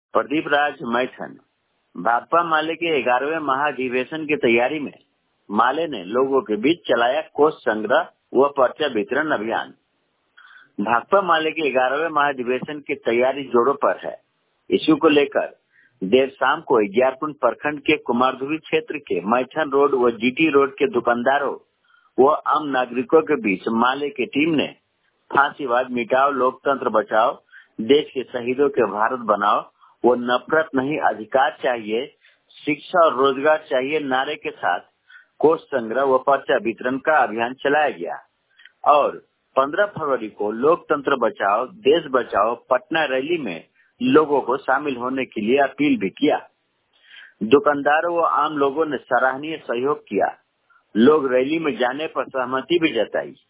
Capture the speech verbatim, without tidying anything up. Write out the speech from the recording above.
प्रदीप राज मैथन। भाकपा माले के ग्यारहवें महाधिवेशन की तैयारी में माले ने लोगों के बीच चलाया कोष संग्रह व पर्चा वितरण अभियान। भाकपा माले के ग्यारहवें महाधिवेशन की तैयारी जोरों पर है। इसी को लेकर देर शाम को इग्यारपुर प्रखंड के कुमारधुवी क्षेत्र के मैथन रोड व जीटी रोड के दुकानदारों व आम नागरिकों के बीच माले की टीम ने फांसीवाद मिटाओ, लोकतंत्र बचाओ, देश के शहीदों के भारत बनाओ वो नफरत नहीं अधिकार चाहिए, शिक्षा और रोजगार चाहिए नारे के साथ कोष संग्रह व पर्चा वितरण का अभियान चलाया गया और पंद्रह फरवरी को लोकतंत्र बचाओ देश बचाओ पटना रैली में लोगों को शामिल होने के लिए अपील भी किया। दुकानदारों व आम लोगों ने सराहनीय सहयोग किया। लोग रैली में जाने पर सहमति भी जताई।